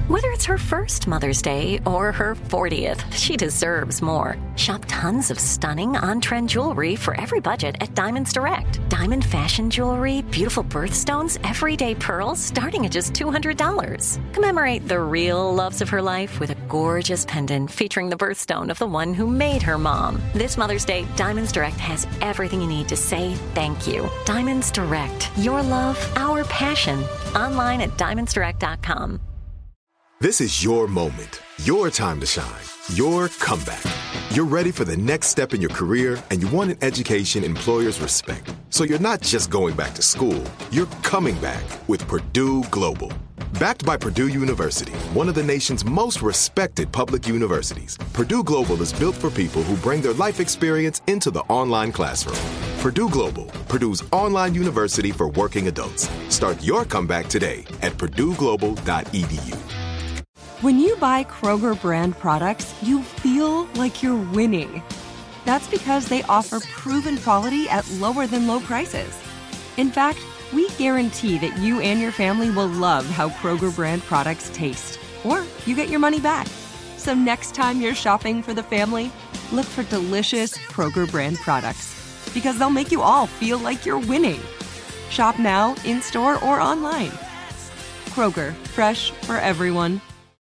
Whether it's her first Mother's Day or her 40th, she deserves more. Shop tons of stunning on-trend jewelry for every budget at Diamonds Direct. Diamond fashion jewelry, beautiful birthstones, everyday pearls starting at just $200. Commemorate the real loves of her life with a gorgeous pendant featuring the birthstone of the one who made her mom. This Mother's Day, Diamonds Direct has everything you need to say thank you. Diamonds Direct. Your love, our passion. Online at diamondsdirect.com. This is your moment, your time to shine, your comeback. You're ready for the next step in your career, and you want an education employers respect. So you're not just going back to school, you're coming back with Purdue Global. Backed by Purdue University, one of the nation's most respected public universities, Purdue Global is built for people who bring their life experience into the online classroom. Purdue Global, Purdue's online university for working adults. Start your comeback today at purdueglobal.edu. When you buy Kroger brand products, you feel like you're winning. That's because they offer proven quality at lower than low prices. In fact, we guarantee that you and your family will love how Kroger brand products taste, or you get your money back. So next time you're shopping for the family, look for delicious Kroger brand products, because they'll make you all feel like you're winning. Shop now, in-store, or online. Kroger, fresh for everyone.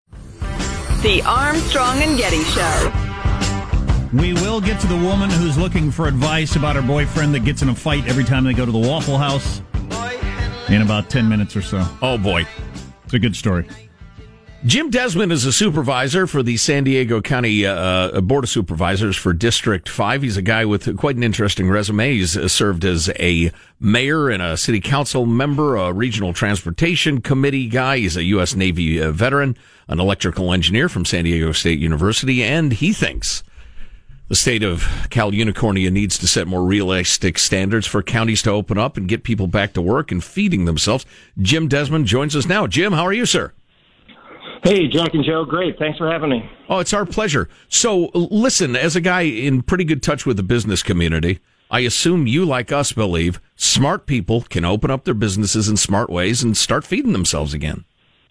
The Armstrong and Getty Show. We will get to the woman who's looking for advice about her boyfriend that gets in a fight every time they go to the Waffle House in about 10 minutes or so. Oh, boy. It's a good story. Jim Desmond is a supervisor for the San Diego County Board of Supervisors for District 5. He's a guy with quite an interesting resume. He's served as a mayor and a city council member, a regional transportation committee guy. He's a U.S. Navy veteran, an electrical engineer from San Diego State University, and he thinks the state of Cal Unicornia needs to set more realistic standards for counties to open up and get people back to work and feeding themselves. Jim Desmond joins us now. Jim, how are you, sir? Hey, Jack and Joe, great. Thanks for having me. Oh, it's our pleasure. So, listen, as a guy in pretty good touch with the business community, I assume you, like us, believe smart people can open up their businesses in smart ways and start feeding themselves again.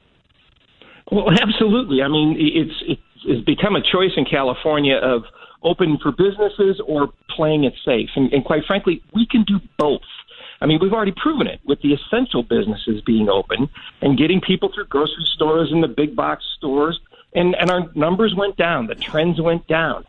Well, absolutely. I mean, it's become a choice in California of open for businesses or playing it safe. And quite frankly, we can do both. I mean, we've already proven it with the essential businesses being open and getting people through grocery stores and the big box stores. And our numbers went down. The trends went down.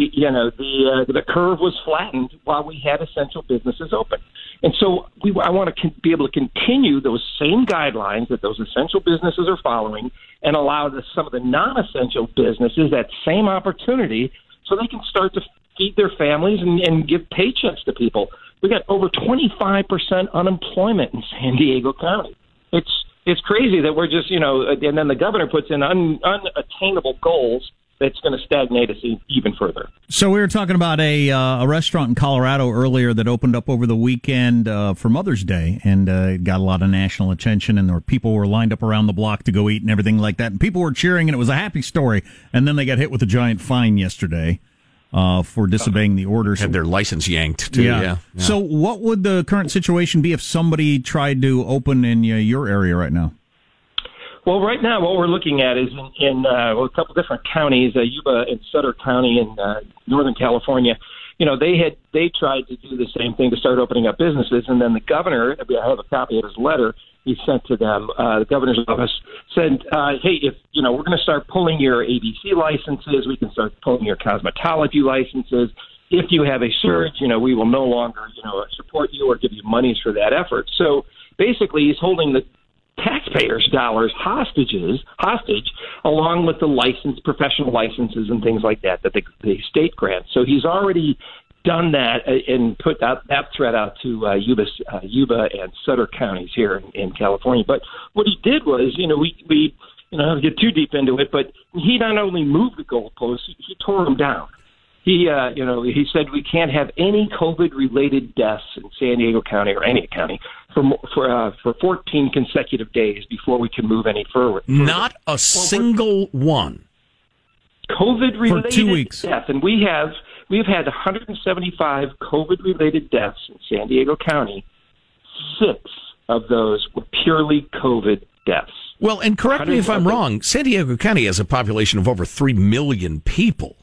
The curve was flattened while we had essential businesses open. And so I want to be able to continue those same guidelines that those essential businesses are following and allow some of the non-essential businesses that same opportunity so they can start to feed their families and give paychecks to people. We got over 25% unemployment in San Diego County. It's crazy that we're just, and then the governor puts in unattainable goals that's going to stagnate us even further. So we were talking about a restaurant in Colorado earlier that opened up over the weekend for Mother's Day, and it got a lot of national attention, and there were people were lined up around the block to go eat and everything like that, and people were cheering, and it was a happy story. And then they got hit with a giant fine yesterday for disobeying the orders. Had their license yanked, too. Yeah. So what would the current situation be if somebody tried to open in your area right now? Well, right now, what we're looking at is in a couple different counties, Yuba and Sutter County in Northern California. They tried to do the same thing to start opening up businesses, and then the governor, I have a copy of his letter he sent to them, the governor's office, said, hey, if, we're going to start pulling your ABC licenses, we can start pulling your cosmetology licenses. If you have a surge, we will no longer, support you or give you monies for that effort. So basically, he's holding the taxpayers' dollars hostage, along with the professional licenses and things like that the state grants. So he's already done that and put that threat out to Yuba and Sutter counties here in California. But what he did was, we don't get too deep into it, but he not only moved the goalposts, he tore them down. He said we can't have any COVID-related deaths in San Diego County or any county for 14 consecutive days before we can move any further. Not a single one. COVID-related for 2 weeks. death, and we've had 175 COVID-related deaths in San Diego County. 6 of those were purely COVID deaths. Well, and correct me if I'm wrong, San Diego County has a population of over 3 million people.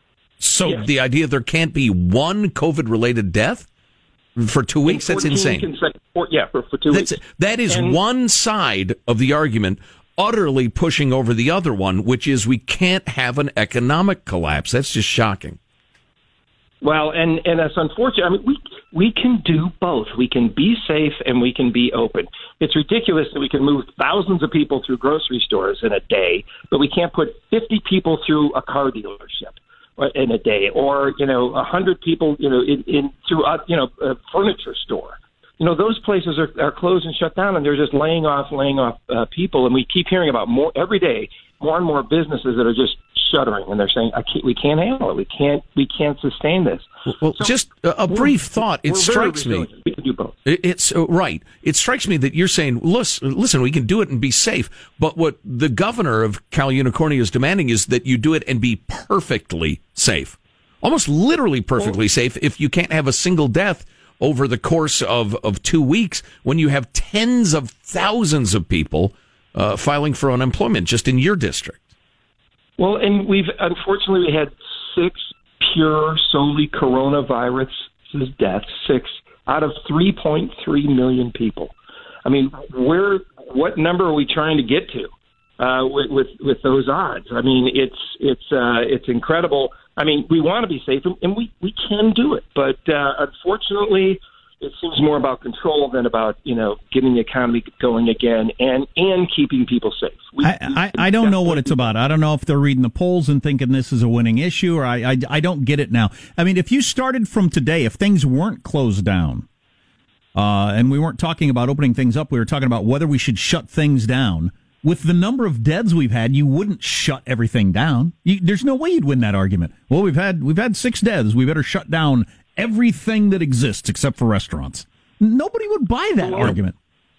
So the idea there can't be one COVID-related death for 2 weeks, that's insane. For 2 weeks. That is one side of the argument utterly pushing over the other one, which is we can't have an economic collapse. That's just shocking. Well, and that's unfortunate. I mean, we can do both. We can be safe and we can be open. It's ridiculous that we can move thousands of people through grocery stores in a day, but we can't put 50 people through a car dealership in a day, or 100 people through a furniture store. Those places are closed and shut down, and they're just laying off people. And we keep hearing about more every day, more and more businesses that are just shuttering, and they're saying, we can't handle it. We can't sustain this. Well, so just a brief thought. It strikes me. We can do both. It's right. It strikes me that you're saying, listen, we can do it and be safe. But what the governor of Cal Unicornia is demanding is that you do it and be perfectly safe, almost literally perfectly safe. If you can't have a single death over the course of 2 weeks, when you have tens of thousands of people filing for unemployment just in your district. Well, and unfortunately we had 6 pure, solely coronavirus deaths, 6 out of 3.3 million people. I mean, what number are we trying to get to with those odds? I mean, it's incredible. I mean, we want to be safe, and we can do it, but unfortunately, it seems more about control than about getting the economy going again and keeping people safe. I don't know what it's about. I don't know if they're reading the polls and thinking this is a winning issue, or I don't get it now. I mean, if you started from today, if things weren't closed down, and we weren't talking about opening things up, we were talking about whether we should shut things down. With the number of deaths we've had, you wouldn't shut everything down. There's no way you'd win that argument. Well, we've had 6 deaths. We better shut down everything that exists except for restaurants. Nobody would buy that argument.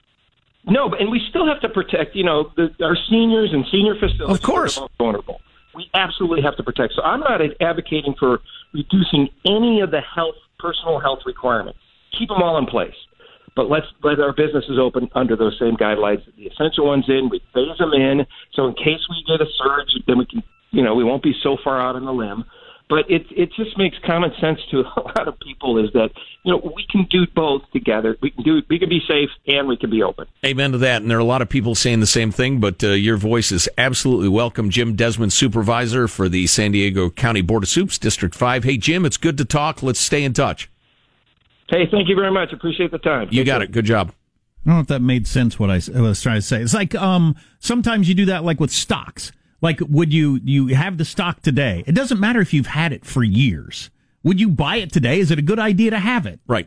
No, and we still have to protect, our seniors and senior facilities. Of course. Are vulnerable. We absolutely have to protect. So I'm not advocating for reducing any of the personal health requirements. Keep them all in place. But let's let our businesses open under those same guidelines. The essential ones in, we phase them in. So in case we get a surge, then we can, we won't be so far out on the limb. But it just makes common sense to a lot of people is that, we can do both together. We can be safe and we can be open. Amen to that. And there are a lot of people saying the same thing, but your voice is absolutely welcome. Jim Desmond, supervisor for the San Diego County Board of Soups, District 5. Hey, Jim, it's good to talk. Let's stay in touch. Hey, thank you very much. Appreciate the time. You got it. Good job. I don't know if that made sense what I was trying to say. It's like sometimes you do that like with stocks. Like, would you have the stock today? It doesn't matter if you've had it for years. Would you buy it today? Is it a good idea to have it? Right.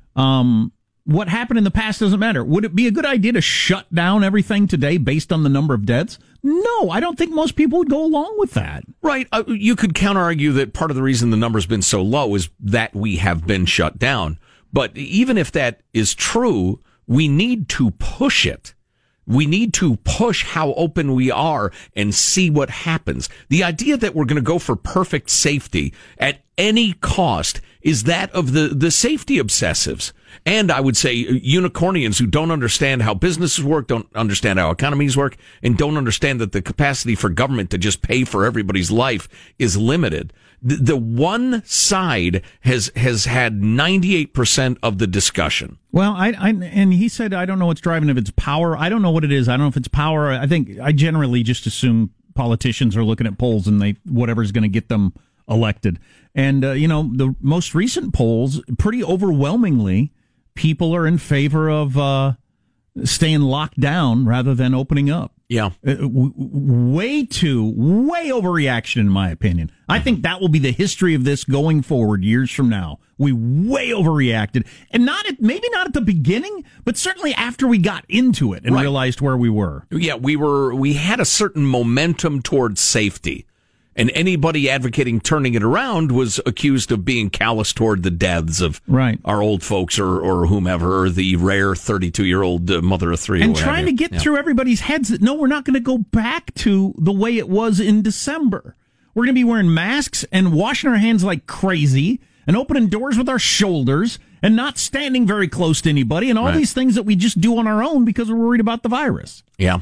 What happened in the past doesn't matter. Would it be a good idea to shut down everything today based on the number of deaths? No, I don't think most people would go along with that. Right. You could counter-argue that part of the reason the number's been so low is that we have been shut down. But even if that is true, we need to push it. We need to push how open we are and see what happens. The idea that we're going to go for perfect safety at any cost is that of the safety obsessives. And I would say unicornians who don't understand how businesses work, don't understand how economies work, and don't understand that the capacity for government to just pay for everybody's life is limited. The one side has had 98% of the discussion. Well, and he said, I don't know what's driving it. If it's power, I don't know what it is. I don't know if it's power. I think I generally just assume politicians are looking at polls and whatever's going to get them elected. And, the most recent polls, pretty overwhelmingly, people are in favor of staying locked down rather than opening up. Yeah. Way overreaction, in my opinion. I think that will be the history of this going forward years from now. We way overreacted. And maybe not at the beginning, but certainly after we got into it and realized where we were. Yeah, we had a certain momentum towards safety. And anybody advocating turning it around was accused of being callous toward the deaths of our old folks or whomever, or the rare 32-year-old mother of 3. And trying to get through everybody's heads that, no, we're not going to go back to the way it was in December. We're going to be wearing masks and washing our hands like crazy and opening doors with our shoulders and not standing very close to anybody and all these things that we just do on our own because we're worried about the virus. Yeah.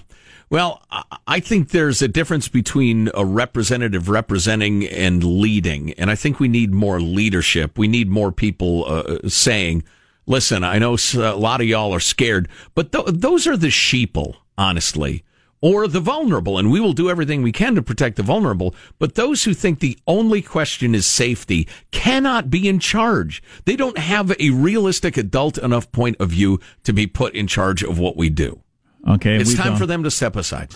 Well, I think there's a difference between a representative representing and leading, and I think we need more leadership. We need more people saying, listen, I know a lot of y'all are scared, but those are the sheeple, honestly, or the vulnerable, and we will do everything we can to protect the vulnerable. But those who think the only question is safety cannot be in charge. They don't have a realistic adult enough point of view to be put in charge of what we do. Okay, it's time for them to step aside.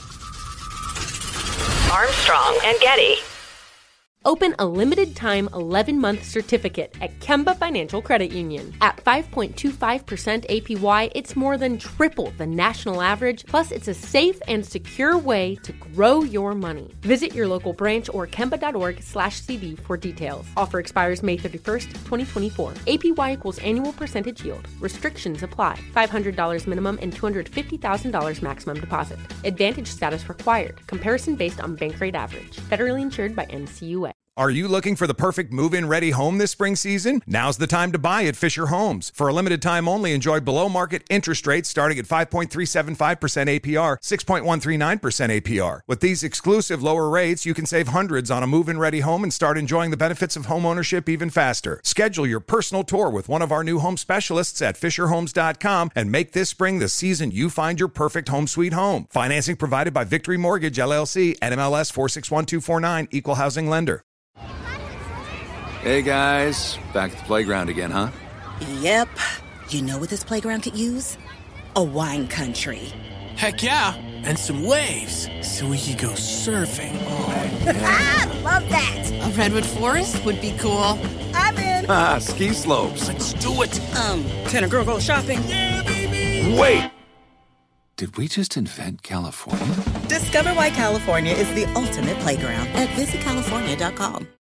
Armstrong and Getty. Open a limited-time 11-month certificate at Kemba Financial Credit Union. At 5.25% APY, it's more than triple the national average, plus it's a safe and secure way to grow your money. Visit your local branch or kemba.org/cd for details. Offer expires May 31st, 2024. APY equals annual percentage yield. Restrictions apply. $500 minimum and $250,000 maximum deposit. Advantage status required. Comparison based on bank rate average. Federally insured by NCUA. Are you looking for the perfect move-in ready home this spring season? Now's the time to buy at Fisher Homes. For a limited time only, enjoy below-market interest rates starting at 5.375% APR, 6.139% APR. With these exclusive lower rates, you can save hundreds on a move-in ready home and start enjoying the benefits of home ownership even faster. Schedule your personal tour with one of our new home specialists at FisherHomes.com and make this spring the season you find your perfect home sweet home. Financing provided by Victory Mortgage, LLC, NMLS 461249, Equal Housing Lender. Hey guys, back at the playground again, huh? Yep. You know what this playground could use? A wine country. Heck yeah, and some waves so we could go surfing. Oh, yeah. Love that. A redwood forest would be cool. I'm in. Ski slopes. Let's do it. Can a girl go shopping? Yeah, baby. Wait. Did we just invent California? Discover why California is the ultimate playground at visitcalifornia.com.